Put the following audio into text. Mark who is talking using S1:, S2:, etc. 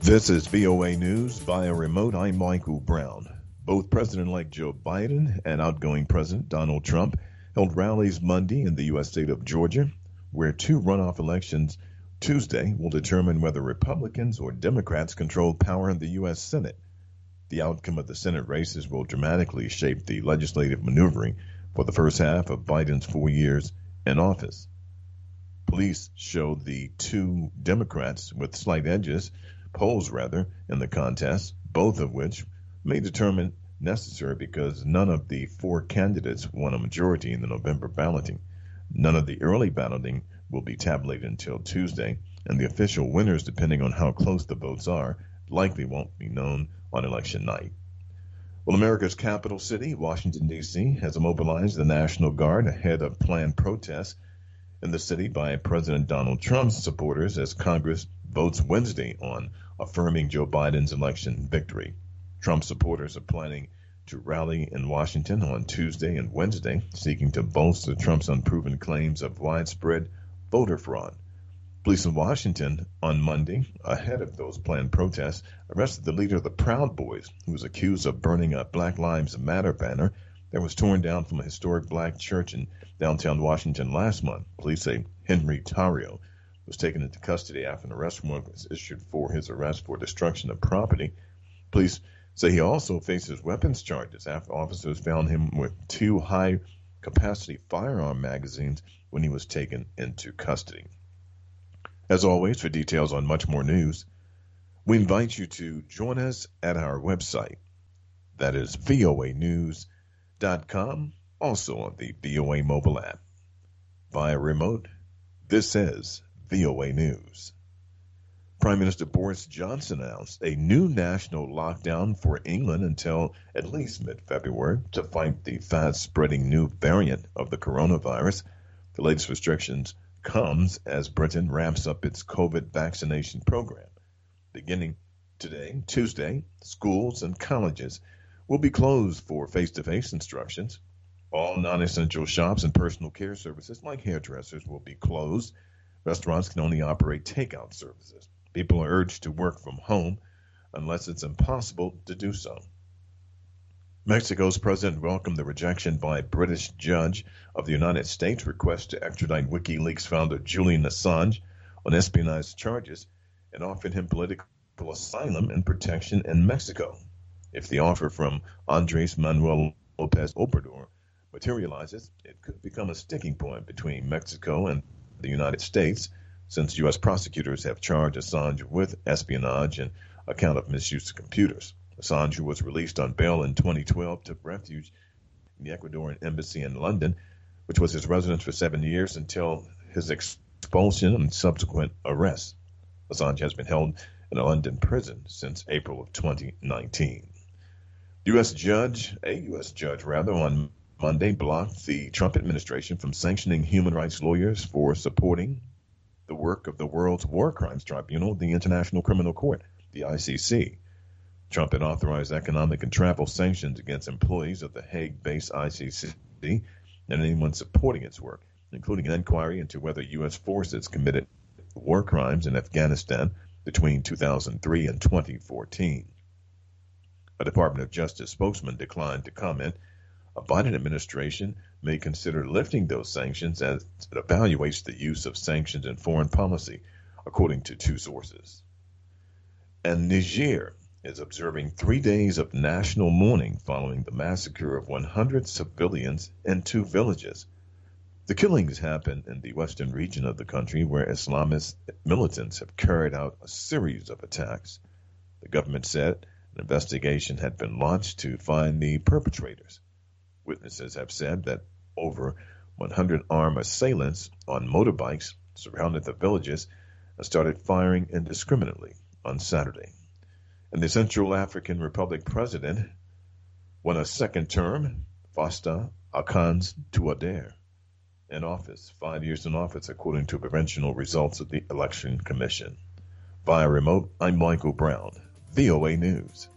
S1: This is VOA News via remote. I'm Michael Brown. Both President-elect Joe Biden and outgoing President Donald Trump held rallies Monday in the U.S. state of Georgia, where two runoff elections Tuesday will determine whether Republicans or Democrats control power in the U.S. Senate. The outcome of the Senate races will dramatically shape the legislative maneuvering for the first half of Biden's 4 years in office. Police showed the two Democrats with slight edges, polls rather, in the contest, both of which may determine necessary because none of the four candidates won a majority in the November balloting. None of the early balloting will be tabulated until Tuesday, and the official winners, depending on how close the votes are, likely won't be known on election night. Well, America's capital city, Washington, D.C., has mobilized the National Guard ahead of planned protests in the city by President Donald Trump's supporters as Congress votes Wednesday on affirming Joe Biden's election victory. Trump supporters are planning to rally in Washington on Tuesday and Wednesday, seeking to bolster Trump's unproven claims of widespread voter fraud. Police in Washington on Monday, ahead of those planned protests, arrested the leader of the Proud Boys, who was accused of burning a Black Lives Matter banner that was torn down from a historic black church in downtown Washington last month. Police say Henry Tarrio was taken into custody after an arrest warrant was issued for his arrest for destruction of property. Police say he also faces weapons charges after officers found him with two high-capacity firearm magazines when he was taken into custody. As always, for details on much more news, we invite you to join us at our website. That is voanews.com, also on the VOA mobile app. Via remote, this is VOA News. Prime Minister Boris Johnson announced a new national lockdown for England until at least mid-February to fight the fast-spreading new variant of the coronavirus. The latest restrictions comes as Britain ramps up its COVID vaccination program. Beginning today, Tuesday, schools and colleges will be closed for face-to-face instructions. All non-essential shops and personal care services like hairdressers will be closed. Restaurants can only operate takeout services. People are urged to work from home unless it's impossible to do so. Mexico's president welcomed the rejection by a British judge of the United States' request to extradite WikiLeaks founder Julian Assange on espionage charges and offered him political asylum and protection in Mexico. If the offer from Andres Manuel Lopez Obrador materializes, it could become a sticking point between Mexico and the United States, since U.S. prosecutors have charged Assange with espionage and account of misuse of computers. Assange, who was released on bail in 2012, took refuge in the Ecuadorian embassy in London, which was his residence for 7 years until his expulsion and subsequent arrest. Assange has been held in a London prison since April of 2019. A U.S. judge on Monday blocked the Trump administration from sanctioning human rights lawyers for supporting the work of the world's war crimes tribunal, the International Criminal Court, the ICC. Trump had authorized economic and travel sanctions against employees of the Hague-based ICC and anyone supporting its work, including an inquiry into whether U.S. forces committed war crimes in Afghanistan between 2003 and 2014. A Department of Justice spokesman declined to comment. A Biden administration may consider lifting those sanctions as it evaluates the use of sanctions in foreign policy, according to two sources. And Niger is observing 3 days of national mourning following the massacre of 100 civilians in two villages. The killings happened in the western region of the country where Islamist militants have carried out a series of attacks. The government said an investigation had been launched to find the perpetrators. Witnesses have said that over 100 armed assailants on motorbikes surrounded the villages and started firing indiscriminately on Saturday. And the Central African Republic president won a second term, Faustin Archange Touadéra, in office, 5 years in office, according to provisional results of the Election Commission. Via remote, I'm Michael Brown, VOA News.